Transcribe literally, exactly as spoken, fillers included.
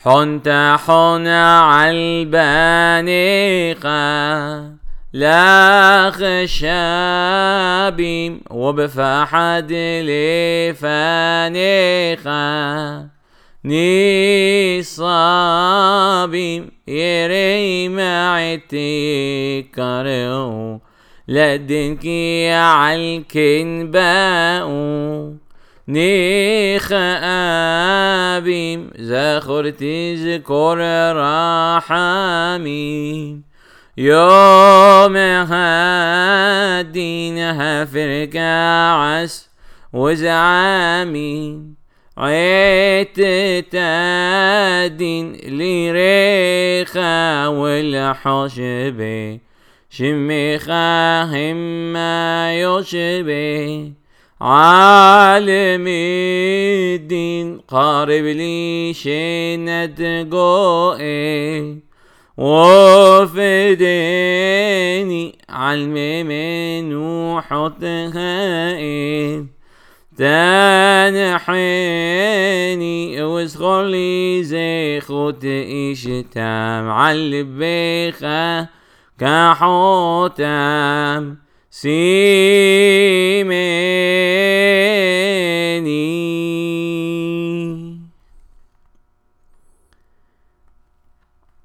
حنت حنا عالبانيقة لا خشابيم وبفحد لفانيقة نصابيم يري معتي كارو لدنكي عالكنباو نخابيم زخرتي ذكر رحميم يوم هادين هفرك عس وزعامين عيت تادين لريخا والحشبي شميخا هما يشبي عالم الدين قارب لي شنت قوئي وفديني علم من وحطهائي تنحيني واسخر لي زي خوت إشتام علبيخة كحوتام سيمي